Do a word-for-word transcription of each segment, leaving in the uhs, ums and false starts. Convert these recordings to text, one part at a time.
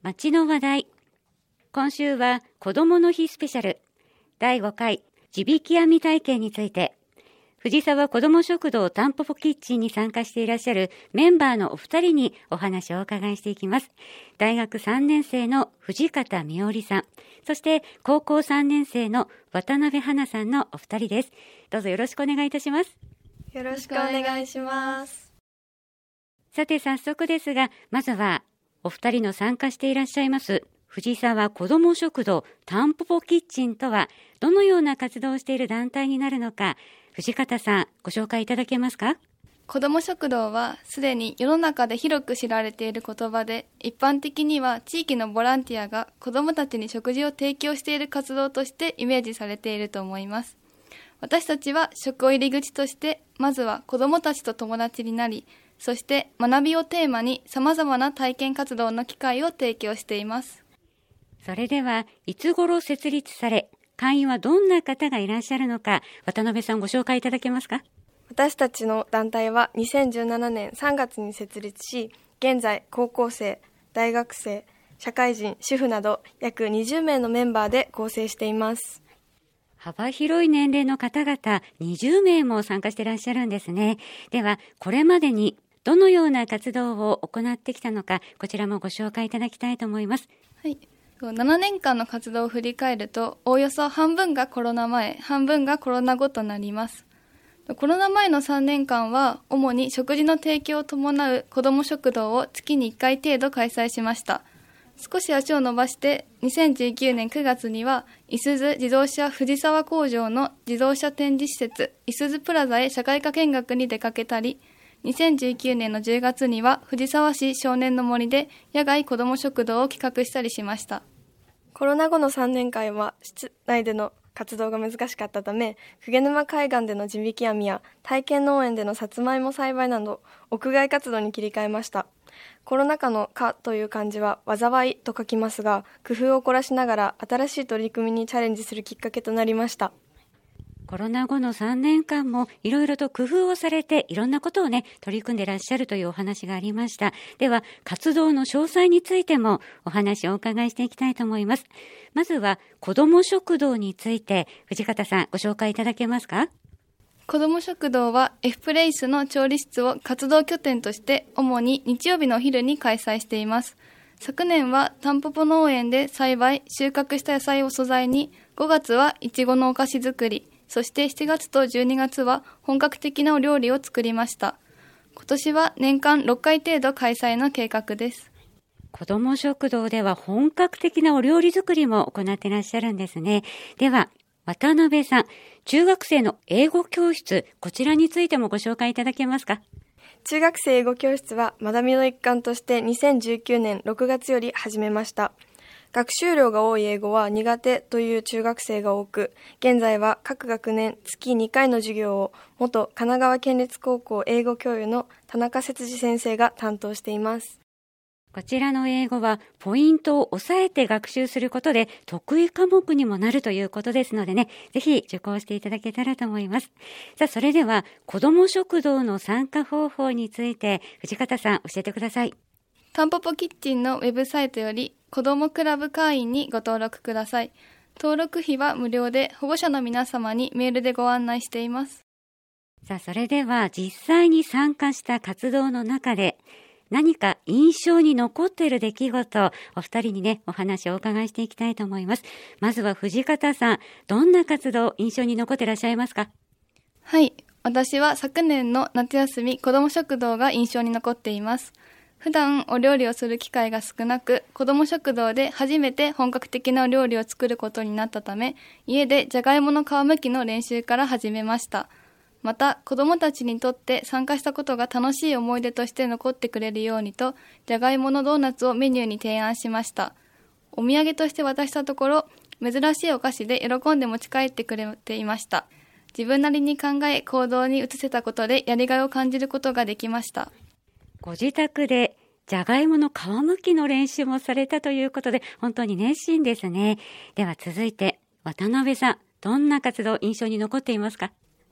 街の話題。今週は子どもの日スペシャルだいごかい地引き網体験について、藤沢子ども食堂たんぽぽキッチンに参加していらっしゃるメンバーのお二人にお話をお伺いしていきます。大学さんねん生の藤方美織さん、そして高校さんねん生の渡辺花さんのお二人です。どうぞよろしくお願いいたします。 よろしくお願いします。 さて早速ですが、まずはお二人の参加していらっしゃいます藤沢子ども食堂たんぽぽキッチンとはどのような活動をしている団体になるのか、藤方さんご紹介いただけますか？ 子ども食堂はすでに世の中で広く知られている言葉で、一般的には地域のボランティアが子どもたちに食事を提供している活動としてイメージされていると思います。私たちは食を入り口として、まずは子どもたちと友達になり、そして学びをテーマに様々な体験活動の機会を提供しています。 それではいつ頃設立され、会員はどんな方がいらっしゃるのか、渡辺さんご紹介いただけますか？ 私たちの団体はにせんじゅうななねんさんがつに設立し、現在高校生、大学生、社会人、主婦など約にじゅうめいのメンバーで構成しています。 幅広い年齢の方々にじゅうめいも参加していらっしゃるんですね。ではこれまでにどのような活動を行ってきたのか、こちらもご紹介いただきたいと思います。 はい、ななねんかんの活動を振り返ると、おおよそ半分がコロナ前、半分がコロナ後となります。コロナ前のさんねんかんは主に食事の提供を伴う子ども食堂を月にいっかい程度開催しました。少し足を伸ばしてにせんじゅうきゅうねんくがつにはいすゞ自動車藤沢工場の自動車展示施設いすゞプラザへ社会科見学に出かけたり、にせんじゅうきゅうねんのじゅうがつには藤沢市少年の森で野外子ども食堂を企画したりしました。 コロナ後のさんねんかんは室内での活動が難しかったため、鵠沼海岸での地引き網や体験農園でのさつまいも栽培など屋外活動に切り替えました。コロナ禍の禍という漢字は災いと書きますが、工夫を凝らしながら新しい取り組みにチャレンジするきっかけとなりました。 コロナ後のさんねんかんもいろいろと工夫をされていろんなことをね取り組んでいらっしゃるというお話がありました。では活動の詳細についてもお話をお伺いしていきたいと思います。まずは子ども食堂について藤方さんご紹介いただけますか？ 子ども食堂は F プレイスの調理室を活動拠点として主に日曜日のお昼に開催しています。昨年はたんぽぽ農園で栽培収穫した野菜を素材に、ごがつはいちごのお菓子作り、そしてしちがつとじゅうにがつは本格的なお料理を作りました。今年は年間ろっかい程度開催の計画です。 子ども食堂では本格的なお料理作りも行っていらっしゃるんですね。では渡辺さん、中学生の英語教室、こちらについてもご紹介いただけますか？ 中学生英語教室は学びの一環としてにせんじゅうきゅうねんろくがつより始めました。学習量が多い英語は苦手という中学生が多く、現在は各学年月にかいの授業を元神奈川県立高校英語教諭の田中節司先生が担当しています。 こちらの英語はポイントを押さえて学習することで得意科目にもなるということですのでね、ぜひ受講していただけたらと思います。さあそれでは子ども食堂の参加方法について藤方さん教えてください。 たんぽぽキッチンのウェブサイトより子どもクラブ会員にご登録ください。登録費は無料で保護者の皆様にメールでご案内しています。 さあそれでは実際に参加した活動の中で何か印象に残っている出来事、お二人にねお話をお伺いしていきたいと思います。まずは藤方さん、どんな活動印象に残っていらっしゃいますか？ はい、私は昨年の夏休み子ども食堂が印象に残っています。普段お料理をする機会が少なく、子ども食堂で初めて本格的なお料理を作ることになったため、家でじゃがいもの皮むきの練習から始めました。また子どもたちにとって参加したことが楽しい思い出として残ってくれるようにと、じゃがいものドーナツをメニューに提案しました。お土産として渡したところ、珍しいお菓子で喜んで持ち帰ってくれていました。自分なりに考え行動に移せたことでやりがいを感じることができました。 ご自宅でじゃがいもの皮むきの練習もされたということで本当に熱心ですね。では続いて渡辺さん、どんな活動印象に残っていますか？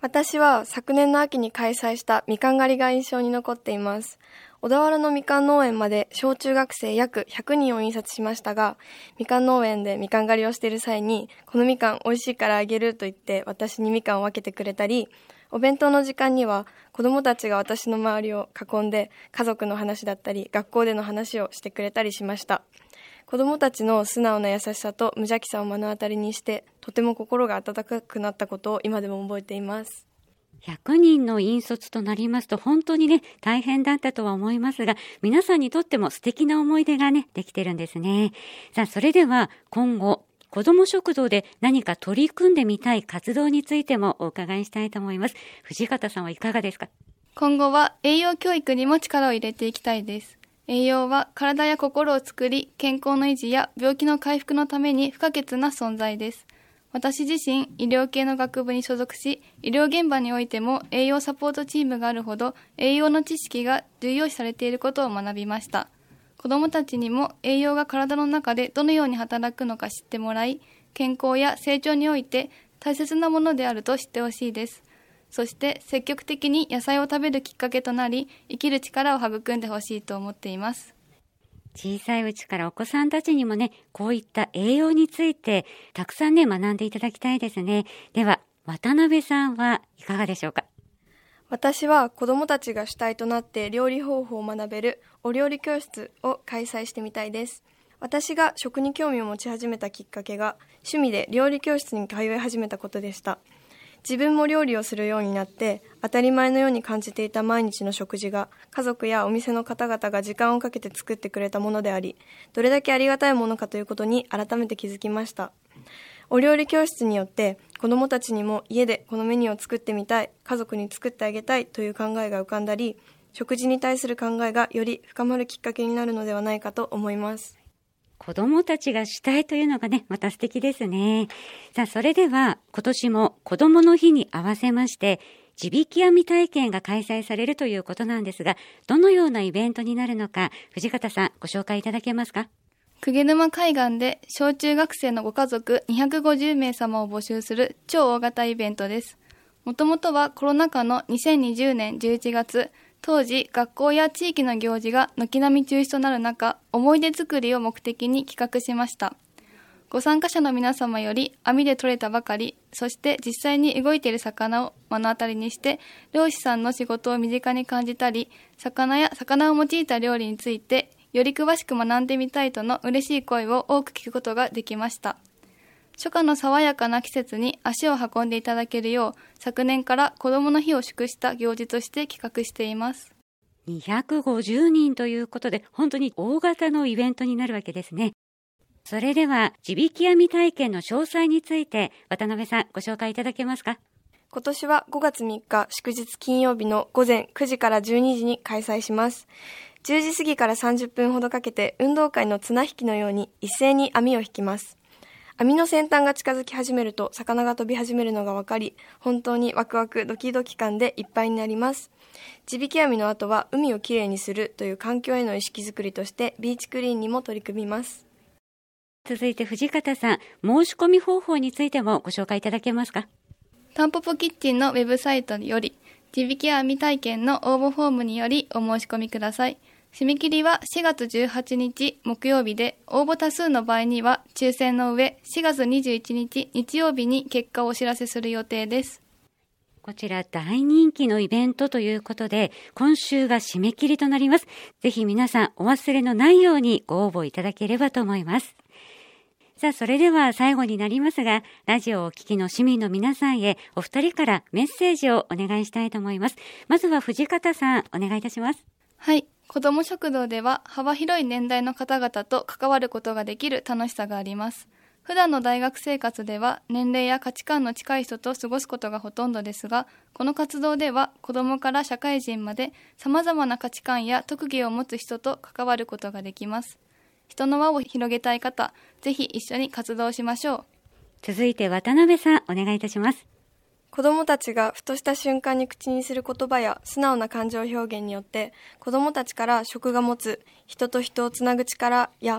私は昨年の秋に開催したみかん狩りが印象に残っています。小田原のみかん農園まで小中学生約ひゃくにんを印刷しましたが、みかん農園でみかん狩りをしている際に、このみかん美味しいからあげると言って私にみかんを分けてくれたり、お弁当の時間には子どもたちが私の周りを囲んで家族の話だったり学校での話をしてくれたりしました。子どもたちの素直な優しさと無邪気さを目の当たりにして、とても心が温かくなったことを今でも覚えています。 ひゃくにんの引率となりますと本当にね大変だったとは思いますが、皆さんにとっても素敵な思い出がねできてるんですね。さあそれでは今後子ども食堂で何か取り組んでみたい活動についてもお伺いしたいと思います。藤方さんはいかがですか？ 今後は栄養教育にも力を入れていきたいです。栄養は体や心を作り、健康の維持や病気の回復のために不可欠な存在です。私自身、医療系の学部に所属し、医療現場においても栄養サポートチームがあるほど、栄養の知識が重要視されていることを学びました。子どもたちにも栄養が体の中でどのように働くのか知ってもらい、健康や成長において大切なものであると知ってほしいです。そして積極的に野菜を食べるきっかけとなり、生きる力を育んでほしいと思っています。 小さいうちからお子さんたちにもね、こういった栄養についてたくさんね学んでいただきたいですね。では渡辺さんはいかがでしょうか？ 私は子どもたちが主体となって料理方法を学べるお料理教室を開催してみたいです。私が食に興味を持ち始めたきっかけが趣味で料理教室に通い始めたことでした。自分も料理をするようになって当たり前のように感じていた毎日の食事が家族やお店の方々が時間をかけて作ってくれたものであり、どれだけありがたいものかということに改めて気づきました。お料理教室によって子どもたちにも家でこのメニューを作ってみたい、家族に作ってあげたいという考えが浮かんだり、食事に対する考えがより深まるきっかけになるのではないかと思います。 子どもたちが主体というのがね、また素敵ですね。さあ、それでは今年も子どもの日に合わせまして、地引き網体験が開催されるということなんですが、どのようなイベントになるのか、藤方さんご紹介いただけますか？ 鵠沼海岸で小中学生のご家族にひゃくごじゅうめい様を募集する超大型イベントです。もともとはコロナ禍のにせんにじゅうねんじゅういちがつ、当時学校や地域の行事が軒並み中止となる中、思い出作りを目的に企画しました。ご参加者の皆様より網で取れたばかり、そして実際に動いている魚を目の当たりにして、漁師さんの仕事を身近に感じたり、魚や魚を用いた料理についてより詳しく学んでみたいとの嬉しい声を多く聞くことができました。初夏の爽やかな季節に足を運んでいただけるよう、昨年から子どもの日を祝した行事として企画しています。 にひゃくごじゅうにんということで、本当に大型のイベントになるわけですね。それでは地引き網体験の詳細について渡辺さんご紹介いただけますか？ 今年はごがつみっか祝日金曜日の午前くじからじゅうにじに開催します。じゅうじ過ぎからさんじゅっぷんほどかけて運動会の綱引きのように一斉に網を引きます。網の先端が近づき始めると魚が飛び始めるのが分かり、本当にワクワクドキドキ感でいっぱいになります。地引き網の後は海をきれいにするという環境への意識づくりとしてビーチクリーンにも取り組みます。 続いて藤方さん、申し込み方法についてもご紹介いただけますか？ タンポポキッチンのウェブサイトより地引き網体験の応募フォームによりお申し込みください。締め切りはしがつじゅうはちにち木曜日で、応募多数の場合には抽選の上しがつにじゅういちにち日曜日に結果をお知らせする予定です。 こちら大人気のイベントということで、今週が締め切りとなります。ぜひ皆さんお忘れのないようにご応募いただければと思います。さあ、それでは最後になりますが、ラジオをお聞きの市民の皆さんへお二人からメッセージをお願いしたいと思います。まずは藤方さん、お願いいたします。 はい。子ども食堂では幅広い年代の方々と関わることができる楽しさがあります。普段の大学生活では年齢や価値観の近い人と過ごすことがほとんどですが、この活動では子どもから社会人まで様々な価値観や特技を持つ人と関わることができます。人の輪を広げたい方、ぜひ一緒に活動しましょう。 続いて渡辺さん、お願いいたします。 子どもたちがふとした瞬間に口にする言葉や素直な感情表現によって、子どもたちから食が持つ人と人をつなぐ力や己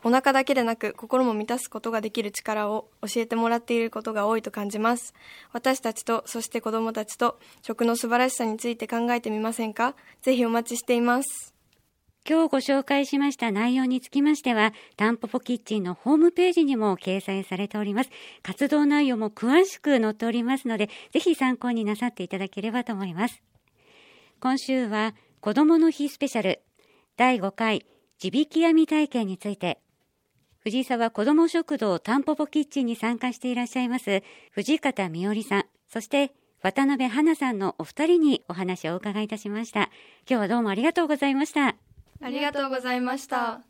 お腹だけでなく心も満たすことができる力を教えてもらっていることが多いと感じます。私たちと、そして子どもたちと食の素晴らしさについて考えてみませんか？ぜひお待ちしています。 今日ご紹介しました内容につきましては、タンポポキッチンのホームページにも掲載されております。活動内容も詳しく載っておりますので、ぜひ参考になさっていただければと思います。今週は子どもの日スペシャルだいごかい地引き網体験について、藤沢子ども食堂タンポポキッチンに参加していらっしゃいます藤方美織さん、そして渡辺花さんのお二人にお話をお伺いいたしました。今日はどうもありがとうございました。 ありがとうございました。